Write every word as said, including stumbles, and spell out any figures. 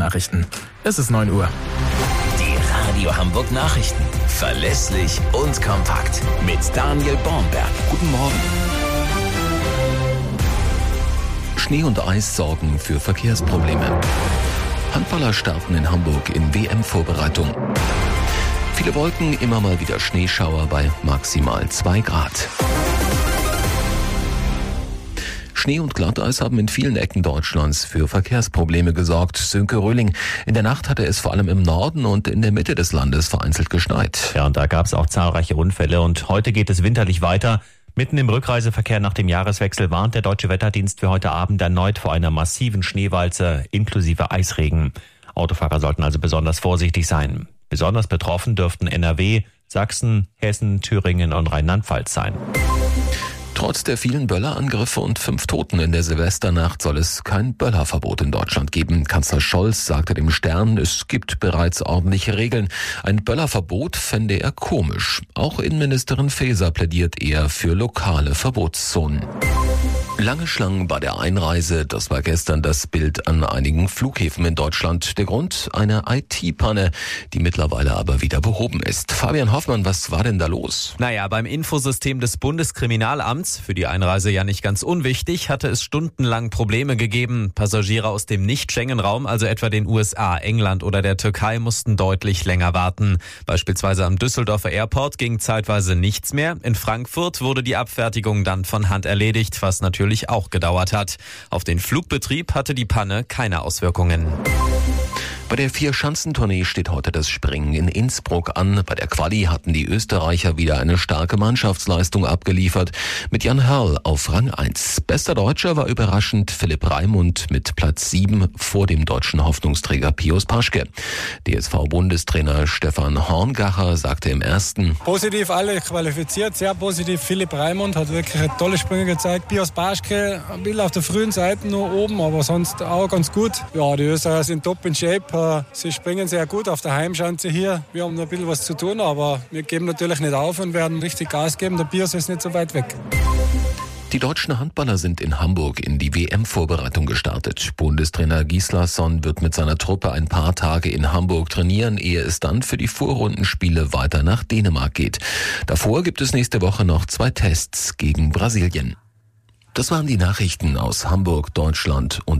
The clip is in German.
Nachrichten. Es ist neun Uhr. Die Radio Hamburg Nachrichten. Verlässlich und kompakt. Mit Daniel Bornberg. Guten Morgen. Schnee und Eis sorgen für Verkehrsprobleme. Handballer starten in Hamburg in W M-Vorbereitung. Viele Wolken, immer mal wieder Schneeschauer bei maximal zwei Grad. Schnee und Glatteis haben in vielen Ecken Deutschlands für Verkehrsprobleme gesorgt. Sönke Röhling, in der Nacht hatte es vor allem im Norden und in der Mitte des Landes vereinzelt geschneit. Ja, und da gab es auch zahlreiche Unfälle und heute geht es winterlich weiter. Mitten im Rückreiseverkehr nach dem Jahreswechsel warnt der Deutsche Wetterdienst für heute Abend erneut vor einer massiven Schneewalze inklusive Eisregen. Autofahrer sollten also besonders vorsichtig sein. Besonders betroffen dürften N R W, Sachsen, Hessen, Thüringen und Rheinland-Pfalz sein. Trotz der vielen Böllerangriffe und fünf Toten in der Silvesternacht soll es kein Böllerverbot in Deutschland geben. Kanzler Scholz sagte dem Stern, es gibt bereits ordentliche Regeln. Ein Böllerverbot fände er komisch. Auch Innenministerin Faeser plädiert eher für lokale Verbotszonen. Lange Schlangen bei der Einreise, das war gestern das Bild an einigen Flughäfen in Deutschland. Der Grund? Eine I T-Panne, die mittlerweile aber wieder behoben ist. Fabian Hoffmann, was war denn da los? Naja, beim Infosystem des Bundeskriminalamts, für die Einreise ja nicht ganz unwichtig, hatte es stundenlang Probleme gegeben. Passagiere aus dem Nicht-Schengen-Raum, also etwa den U S A, England oder der Türkei, mussten deutlich länger warten. Beispielsweise am Düsseldorfer Airport ging zeitweise nichts mehr. In Frankfurt wurde die Abfertigung dann von Hand erledigt, was natürlich auch gedauert hat. Auf den Flugbetrieb hatte die Panne keine Auswirkungen. Bei der Vier-Schanzentournee steht heute das Springen in Innsbruck an. Bei der Quali hatten die Österreicher wieder eine starke Mannschaftsleistung abgeliefert. Mit Jan Hörl auf Rang eins. Bester Deutscher war überraschend Philipp Raimund mit Platz sieben vor dem deutschen Hoffnungsträger Pius Paschke. D S V-Bundestrainer Stefan Horngacher sagte im ersten: Positiv alle qualifiziert, sehr positiv. Philipp Raimund hat wirklich eine tolle Sprünge gezeigt. Pius Paschke ein bisschen auf der frühen Seite nur oben, aber sonst auch ganz gut. Ja, die Österreicher sind top in Shape. Sie springen sehr gut auf der Heimschanze hier. Wir haben noch ein bisschen was zu tun, aber wir geben natürlich nicht auf und werden richtig Gas geben. Der Pius ist nicht so weit weg. Die deutschen Handballer sind in Hamburg in die W M-Vorbereitung gestartet. Bundestrainer Gislason wird mit seiner Truppe ein paar Tage in Hamburg trainieren, ehe es dann für die Vorrundenspiele weiter nach Dänemark geht. Davor gibt es nächste Woche noch zwei Tests gegen Brasilien. Das waren die Nachrichten aus Hamburg, Deutschland und